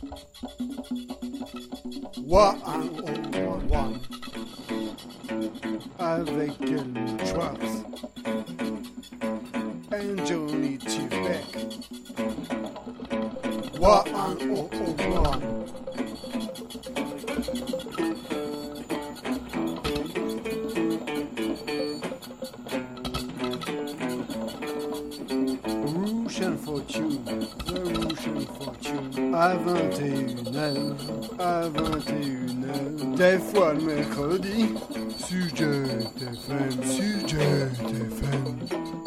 101 avec Helmut Schwartz and Johnny Beck. 101. Russian Fortune, the Russian Fortune, à 21h, des fois le mercredi, Sujet FM.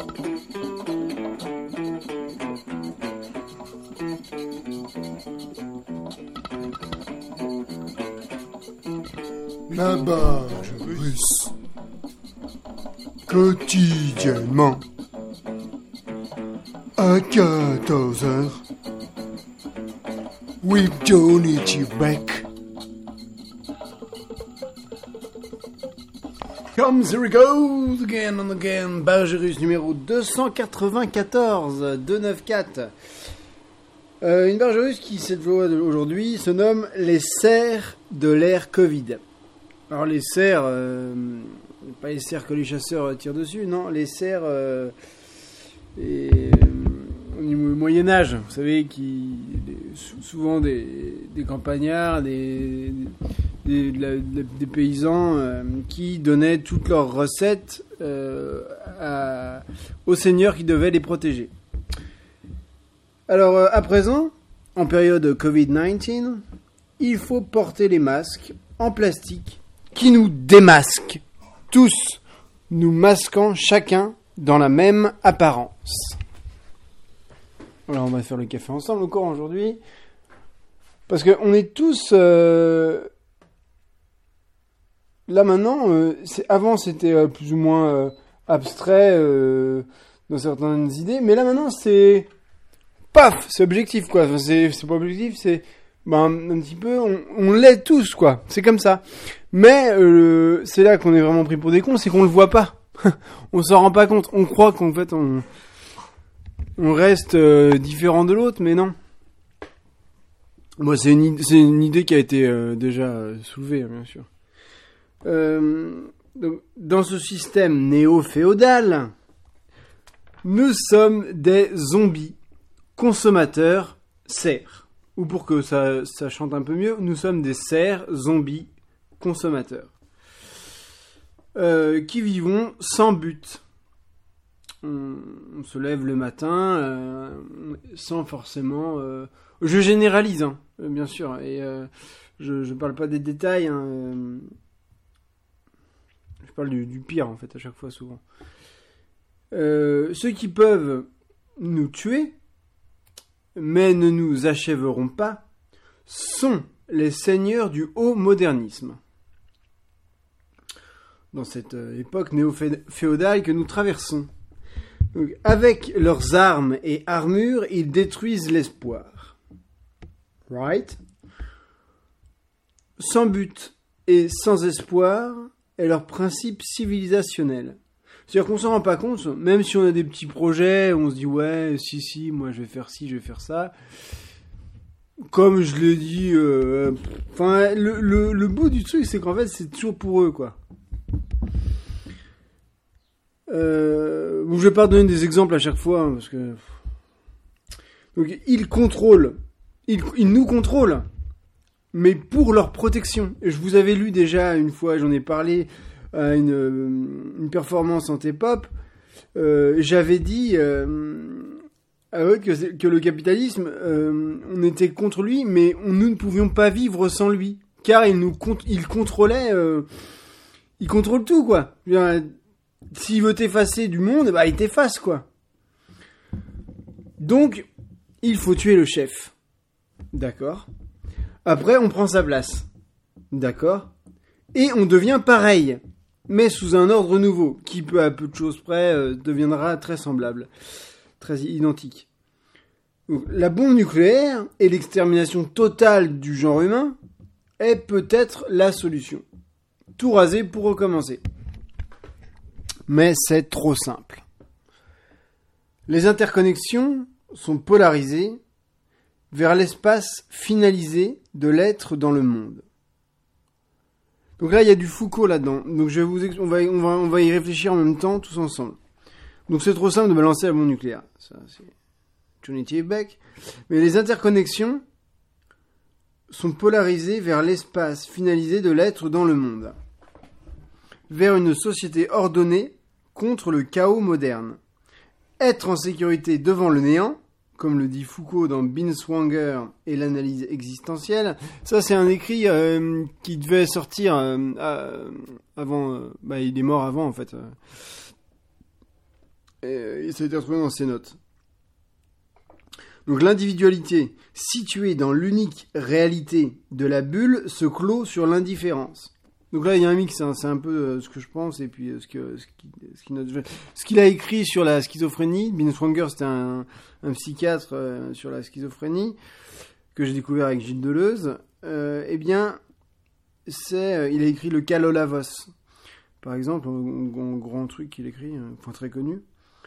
La Barge Russe, quotidiennement, à 14h, with Johnny Beck. Comes here we go again and again. Barge Russe numéro 294, 294. Une barge russe qui, cette fois aujourd'hui, se nomme les cerfs de l'ère Covid. Alors les cerfs, pas les cerfs que les chasseurs tirent dessus, non, les cerfs au Moyen-Âge, vous savez, souvent des campagnards, des paysans qui donnaient toutes leurs recettes aux seigneurs qui devaient les protéger. Alors, à présent, en période Covid-19, il faut porter les masques en plastique qui nous démasquent, tous nous masquant chacun dans la même apparence. Alors, on va faire le café ensemble encore aujourd'hui, parce qu'on est tous... Là maintenant, avant c'était plus ou moins abstrait dans certaines idées, mais là maintenant c'est... Paf, c'est objectif quoi. Enfin, c'est pas objectif, c'est un petit peu, on l'est tous quoi. C'est comme ça. Mais c'est là qu'on est vraiment pris pour des cons, c'est qu'on le voit pas. On s'en rend pas compte. On croit qu'en fait on reste différent de l'autre, mais non. Moi, c'est une idée qui a été déjà soulevée, bien sûr. Donc, dans ce système néo-féodal, nous sommes des zombies consommateurs cerfs. Ou pour que ça chante un peu mieux, nous sommes des cerfs zombies consommateurs. Qui vivons sans but. On se lève le matin sans forcément... je généralise, hein, bien sûr, et je parle pas des détails. Je parle du pire, en fait, à chaque fois, souvent. Ceux qui peuvent nous tuer, mais ne nous achèveront pas, sont les seigneurs du haut modernisme. Dans cette époque néo-féodale que nous traversons. Donc, avec leurs armes et armures, ils détruisent l'espoir. Right? Sans but et sans espoir est leur principe civilisationnel. C'est-à-dire qu'on s'en rend pas compte, même si on a des petits projets, on se dit ouais, si, moi je vais faire ci, je vais faire ça. Comme je l'ai dit, le bout du truc, c'est qu'en fait, c'est toujours pour eux, quoi. Je vais pas donner des exemples à chaque fois, hein, parce que... Donc, ils nous contrôlent, mais pour leur protection. Et je vous avais lu déjà une fois, j'en ai parlé à une performance en T-pop, j'avais dit que le capitalisme, on était contre lui, mais nous ne pouvions pas vivre sans lui, car il contrôlait, il contrôle tout, quoi. S'il veut t'effacer du monde, il t'efface, quoi. Donc, il faut tuer le chef. D'accord. Après, on prend sa place. D'accord. Et on devient pareil, mais sous un ordre nouveau, qui peu à peu de choses près deviendra très semblable, très identique. Donc, la bombe nucléaire et l'extermination totale du genre humain est peut-être la solution. Tout raser pour recommencer. Mais c'est trop simple. Les interconnexions sont polarisées vers l'espace finalisé de l'être dans le monde. Donc là, il y a du Foucault là-dedans. Donc on va y réfléchir en même temps, tous ensemble. Donc c'est trop simple de balancer la bombe nucléaire. Ça, c'est Trinity et Beck. Mais les interconnexions sont polarisées vers l'espace finalisé de l'être dans le monde. Vers une société ordonnée contre le chaos moderne. Être en sécurité devant le néant, comme le dit Foucault dans Binswanger et l'analyse existentielle. Ça, c'est un écrit qui devait sortir avant... il est mort avant, en fait. Et ça a été retrouvé dans ses notes. Donc l'individualité, située dans l'unique réalité de la bulle, se clôt sur l'indifférence. Donc là, il y a un mix, hein, c'est un peu ce que je pense, et puis ce qu'il a écrit sur la schizophrénie. Binswanger, c'était un psychiatre sur la schizophrénie, que j'ai découvert avec Gilles Deleuze. Il a écrit le cas Lolavos, par exemple, un grand truc qu'il écrit, très connu.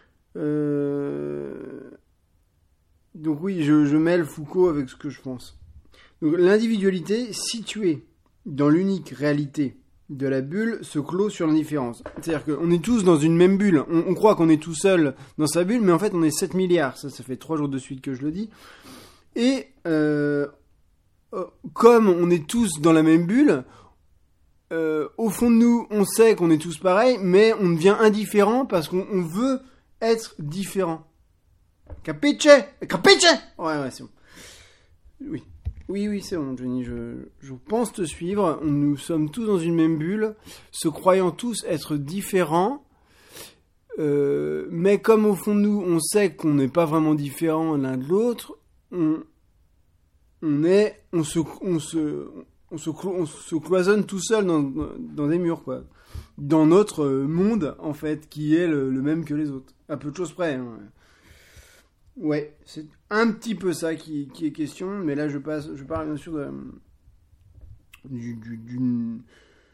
Donc oui, je mêle Foucault avec ce que je pense. Donc l'individualité située dans l'unique réalité de la bulle se clôt sur l'indifférence. C'est-à-dire qu'on est tous dans une même bulle. On croit qu'on est tout seul dans sa bulle, mais en fait on est 7 milliards. Ça fait 3 jours de suite que je le dis. Et comme on est tous dans la même bulle, au fond de nous, on sait qu'on est tous pareils, mais on devient indifférent parce qu'on veut être différent. Capiche? Ouais, c'est bon. Oui, c'est bon, Johnny, je pense te suivre. Nous sommes tous dans une même bulle, se croyant tous être différents, mais comme au fond de nous, on sait qu'on n'est pas vraiment différents l'un de l'autre, on se cloisonne tout seul dans des murs, quoi. Dans notre monde, en fait, qui est le même que les autres. À peu de choses près, hein. Ouais, c'est un petit peu ça qui est question, mais là je parle bien sûr d'une...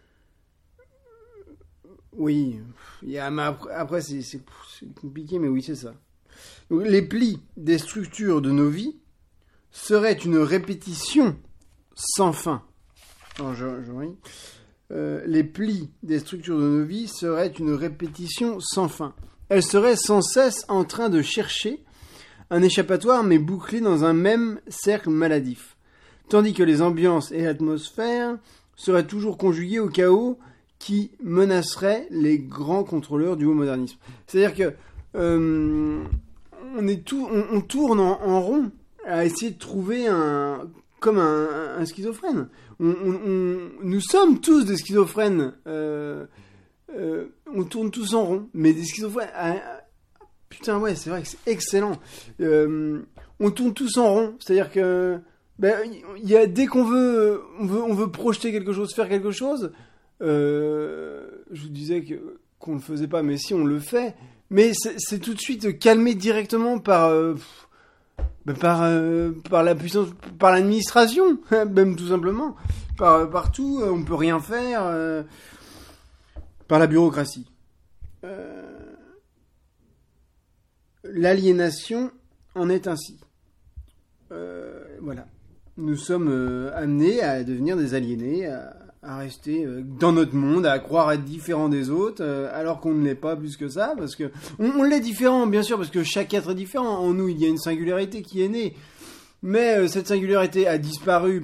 Oui, après c'est compliqué, mais oui, c'est ça. Donc, les plis des structures de nos vies seraient une répétition sans fin. Non, les plis des structures de nos vies seraient une répétition sans fin. Elles seraient sans cesse en train de chercher un échappatoire, mais bouclé dans un même cercle maladif. Tandis que les ambiances et l'atmosphère seraient toujours conjuguées au chaos qui menacerait les grands contrôleurs du haut modernisme. C'est-à-dire que on tourne en rond à essayer de trouver un schizophrène. Nous sommes tous des schizophrènes. On tourne tous en rond, mais des schizophrènes... Putain, ouais, c'est vrai que c'est excellent. On tourne tous en rond, c'est-à-dire que dès qu'on veut, on veut projeter quelque chose, faire quelque chose. Je vous disais qu'on le faisait pas, mais si on le fait, mais c'est tout de suite calmé directement par la puissance, par l'administration, même tout simplement, partout, on peut rien faire, par la bureaucratie. L'aliénation en est ainsi. Voilà. Nous sommes amenés à devenir des aliénés, à rester dans notre monde, à croire être différents des autres, alors qu'on ne l'est pas plus que ça, parce que on l'est différent, bien sûr, parce que chaque être est différent. En nous, il y a une singularité qui est née, mais cette singularité a disparu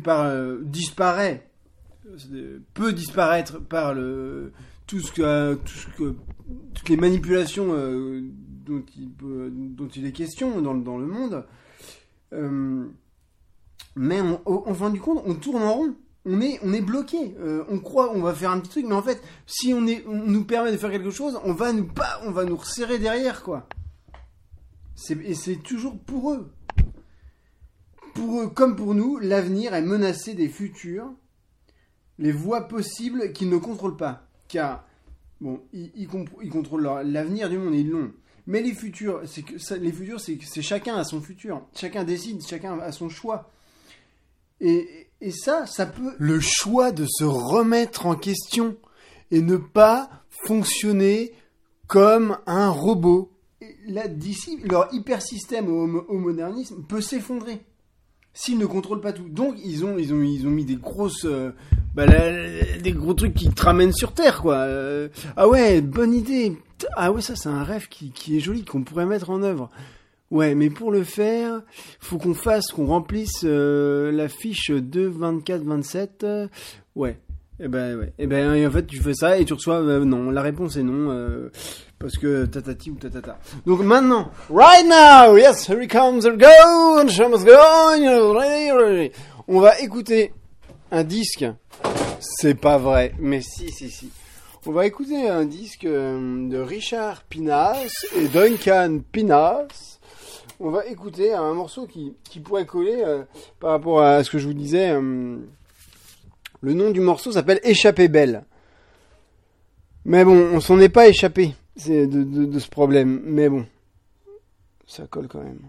peut disparaître par toutes les manipulations dont il est question dans le monde. Mais en fin du compte, on tourne en rond. On est bloqué. On croit on va faire un petit truc, mais en fait, si on nous permet de faire quelque chose, on va nous resserrer derrière, quoi. C'est toujours pour eux. Pour eux comme pour nous, l'avenir est menacé des futurs, les voies possibles qu'ils ne contrôlent pas. Car, bon, ils contrôlent l'avenir du monde et ils l'ont. Mais les futurs, c'est chacun a son futur. Chacun décide, chacun a son choix. Et ça peut... Le choix de se remettre en question et ne pas fonctionner comme un robot. Et là, d'ici, leur hypersystème au modernisme peut s'effondrer. s'ils ne contrôlent pas tout. Donc ils ont mis des grosses des gros trucs qui te ramènent sur terre quoi. Ah ouais, bonne idée. Ah ouais, ça c'est un rêve qui est joli qu'on pourrait mettre en œuvre. Ouais, mais pour le faire, faut qu'on remplisse la fiche 2, 24, 27. Ouais. Eh ben ouais. Eh ben en fait tu fais ça et tu reçois non. La réponse est non parce que tatati ou tatata. Donc maintenant, right now, yes, here he comes, here we go, and show must go on. On va écouter un disque. C'est pas vrai, mais si. On va écouter un disque de Richard Pinas et Duncan Pinas. On va écouter un morceau qui pourrait coller par rapport à ce que je vous disais. Le nom du morceau s'appelle Échappée belle. Mais bon, on s'en est pas échappé de ce problème. Mais bon, ça colle quand même.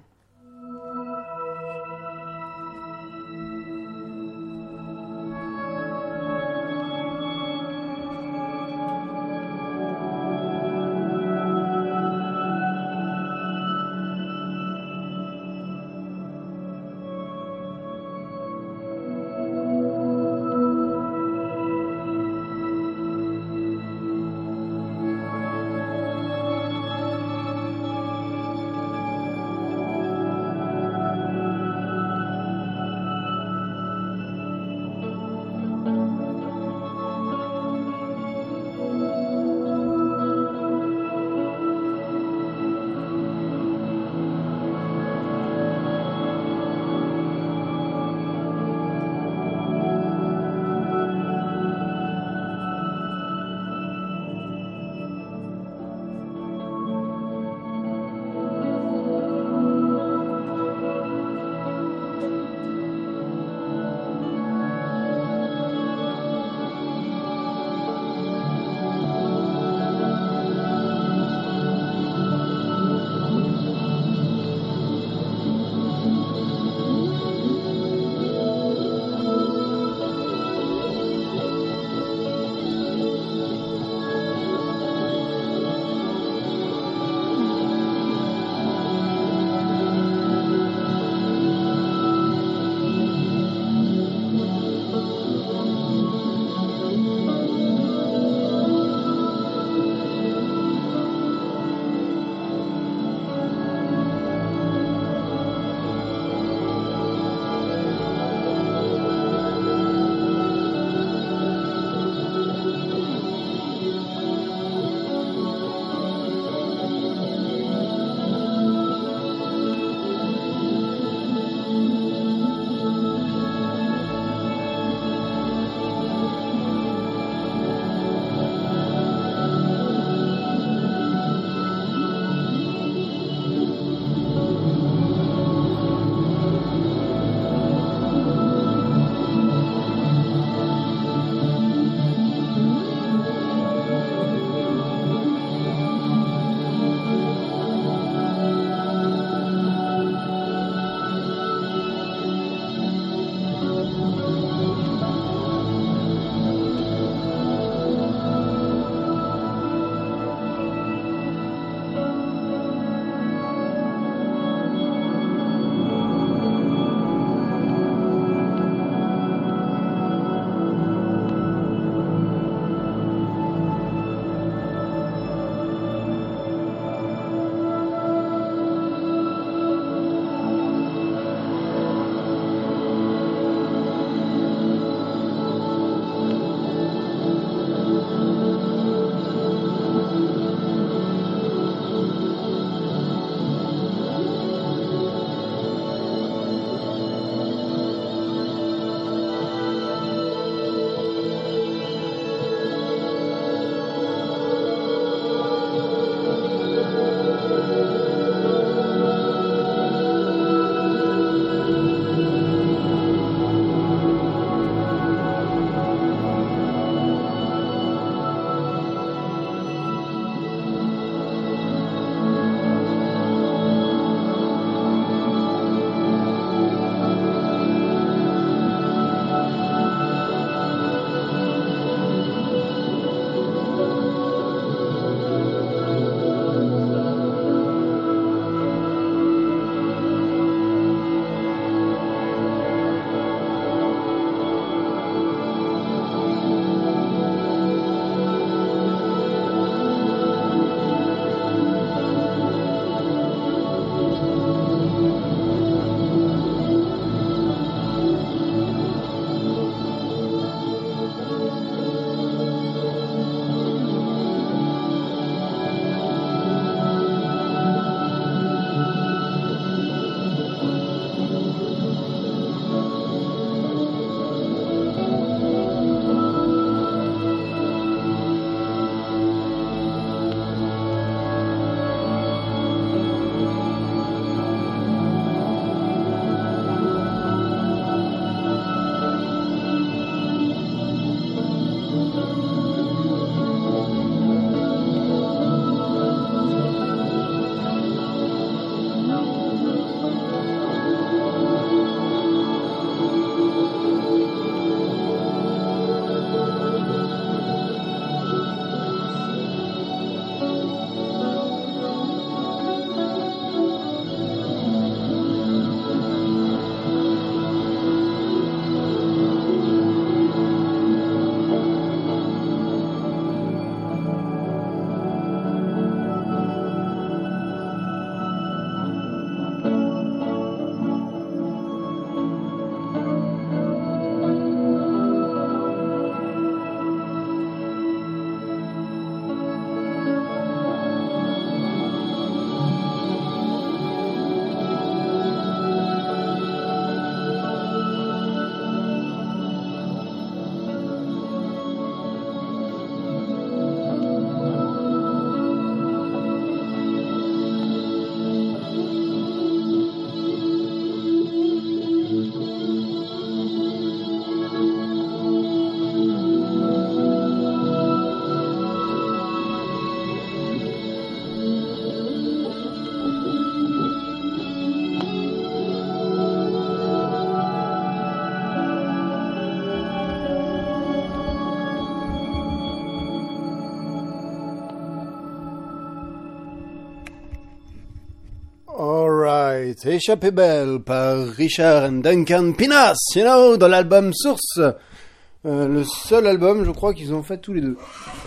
C'était Échappée Belle par Richard and Duncan Pinas, dans l'album Source. Le seul album, je crois, qu'ils ont fait tous les deux.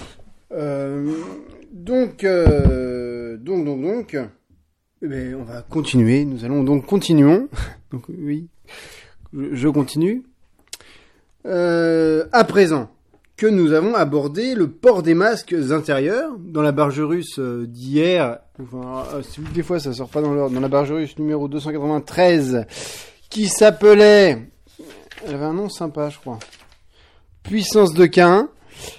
Donc, eh ben, on va continuer. Nous allons donc continuons. Donc oui, je continue. À présent que nous avons abordé le port des masques intérieurs dans la Bargerus d'hier. Enfin, des fois ça sort pas dans l'ordre. Dans la Bargerus numéro 293, qui s'appelait, elle avait un nom sympa, je crois. Puissance de Cain.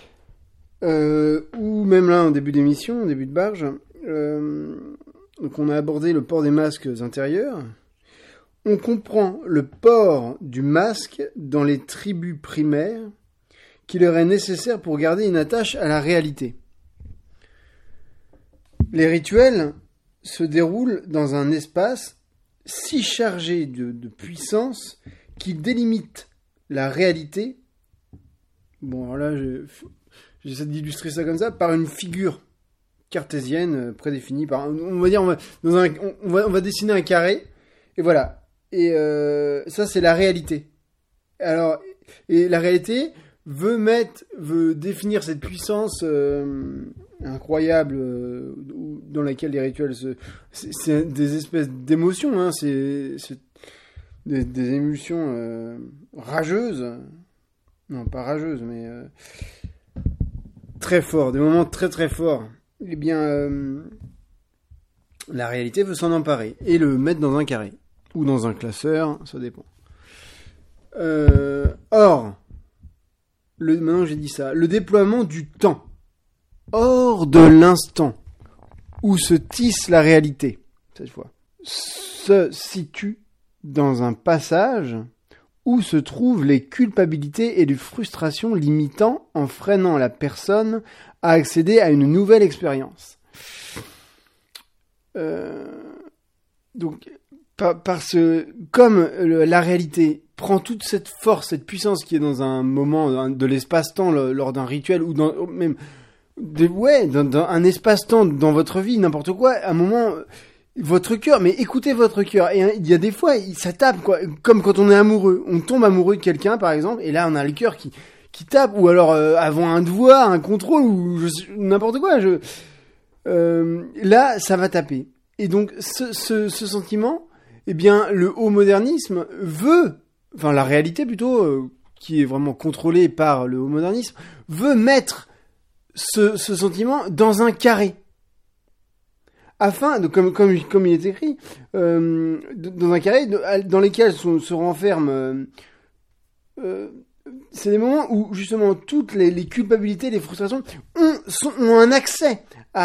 Ou même là en début d'émission, en début de barge. Donc on a abordé le port des masques intérieurs. On comprend le port du masque dans les tribus primaires qui leur est nécessaire pour garder une attache à la réalité. Les rituels se déroulent dans un espace si chargé de puissance qu'il délimite la réalité. Bon, alors là, j'essaie d'illustrer ça comme ça, par une figure cartésienne prédéfinie. On va dessiner un carré, et voilà. Et ça, c'est la réalité. Alors, et la réalité veut définir cette puissance incroyable dans laquelle les rituels c'est des espèces d'émotions, hein, c'est des émotions rageuses. Non, pas rageuses, mais très forts, des moments très très forts. Eh bien, la réalité veut s'en emparer et le mettre dans un carré ou dans un classeur, ça dépend. Or, maintenant que j'ai dit ça, le déploiement du temps hors de l'instant où se tisse la réalité, cette fois, se situe dans un passage où se trouvent les culpabilités et les frustrations limitant en freinant la personne à accéder à une nouvelle expérience. Donc, comme la réalité prend toute cette force, cette puissance qui est dans un moment de l'espace-temps lors d'un rituel ou dans un espace-temps dans votre vie, n'importe quoi, à un moment, votre cœur, mais écoutez votre cœur. Et il y a des fois, ça tape, quoi. Comme quand on est amoureux. On tombe amoureux de quelqu'un, par exemple, et là, on a le cœur qui tape, ou alors, avant un devoir, un contrôle, ou n'importe quoi. Là, ça va taper. Et donc, ce sentiment, eh bien, le haut modernisme enfin, la réalité plutôt, qui est vraiment contrôlée par le haut modernisme, veut mettre ce sentiment dans un carré. Afin, comme il est écrit, dans un carré dans lesquels se renferment, c'est des moments où justement toutes les culpabilités, les frustrations ont un accès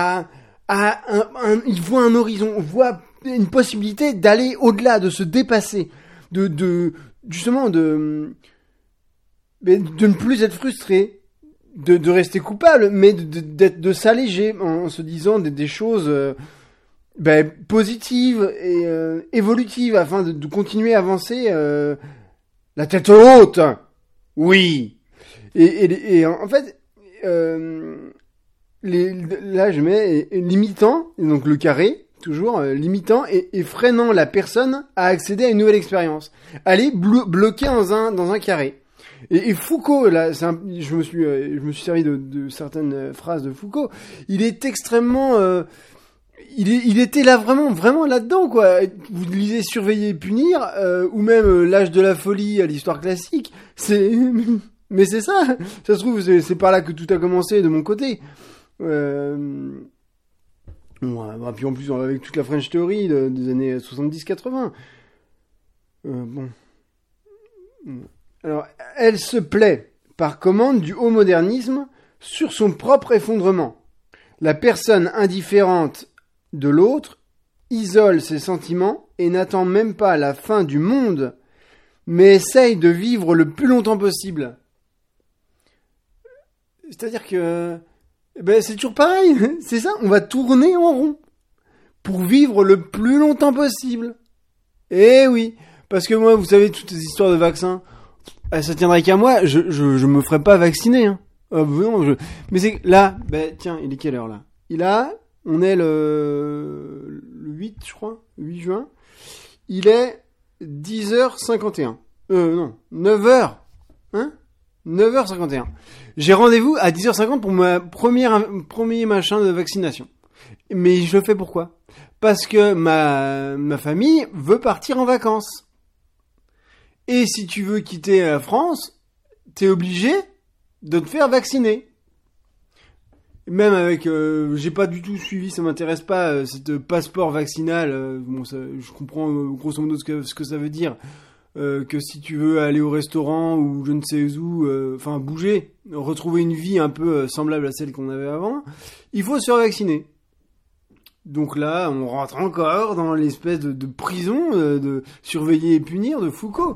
ils voient un horizon, voient une possibilité d'aller au-delà, de se dépasser, justement de ne plus être frustré, de rester coupable, mais de s'alléger en se disant des choses positives et évolutives afin de continuer à avancer la tête haute. Oui. Et en fait, là je mets limitant, donc le carré, toujours limitant et freinant la personne à accéder à une nouvelle expérience. Aller bloquer dans un carré. Et Foucault, là, je me suis servi de certaines phrases de Foucault. Il est extrêmement, il était là vraiment là-dedans, quoi. Vous lisez Surveiller et punir, ou même L'âge de la folie à l'histoire classique. Mais c'est ça. Ça se trouve, c'est par là que tout a commencé de mon côté. Puis en plus, avec toute la French Theory des années 70-80. Bon. Alors, elle se plaît par commande du haut modernisme sur son propre effondrement. La personne indifférente de l'autre isole ses sentiments et n'attend même pas la fin du monde, mais essaye de vivre le plus longtemps possible. C'est-à-dire que c'est toujours pareil, c'est ça, on va tourner en rond pour vivre le plus longtemps possible. Eh oui, parce que moi, vous savez, toutes ces histoires de vaccins, ça tiendrait qu'à moi, je me ferais pas vacciner, hein. Non, mais c'est là, tiens, il est quelle heure là? On est le 8, je crois, 8 juin. Il est 10h51. Non, 9h. Hein 9h51. J'ai rendez-vous à 10h50 pour ma premier machin de vaccination. Mais je le fais pourquoi ? Parce que ma famille veut partir en vacances. Et si tu veux quitter la France, t'es obligé de te faire vacciner. Même avec, j'ai pas du tout suivi, ça m'intéresse pas, cette passeport vaccinal. Bon, ça, je comprends grosso modo ce que ça veut dire. Que si tu veux aller au restaurant ou je ne sais où, enfin bouger, retrouver une vie un peu semblable à celle qu'on avait avant, il faut se faire vacciner. Donc là, on rentre encore dans l'espèce de prison, de surveiller et punir de Foucault.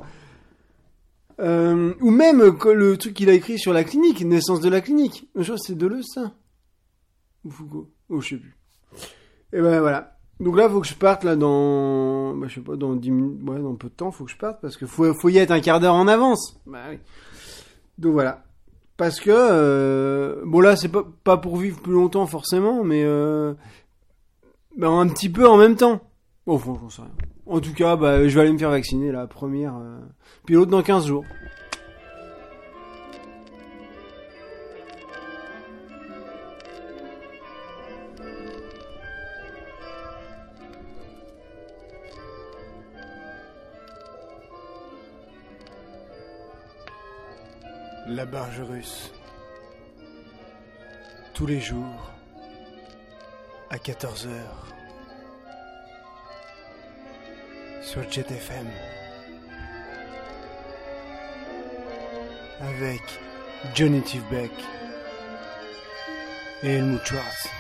Ou même le truc qu'il a écrit sur la clinique, naissance de la clinique. Je crois que c'est Deleuze, ça. Ou Foucault. Oh, je sais plus. Et ben voilà. Donc là, faut que je parte là dans, je sais pas, dans 10 minutes, ouais, dans peu de temps, faut que je parte parce que faut y être un quart d'heure en avance. Bah oui. Donc voilà. Parce que, bon là, c'est pas pour vivre plus longtemps forcément, mais un petit peu en même temps. Bon, franchement, ça rien. En tout cas, je vais aller me faire vacciner la première, puis l'autre dans 15 jours. La barge russe. Tous les jours, à 14h, sur Jet FM, avec Johnny Tivbeck et Helmut Schwartz.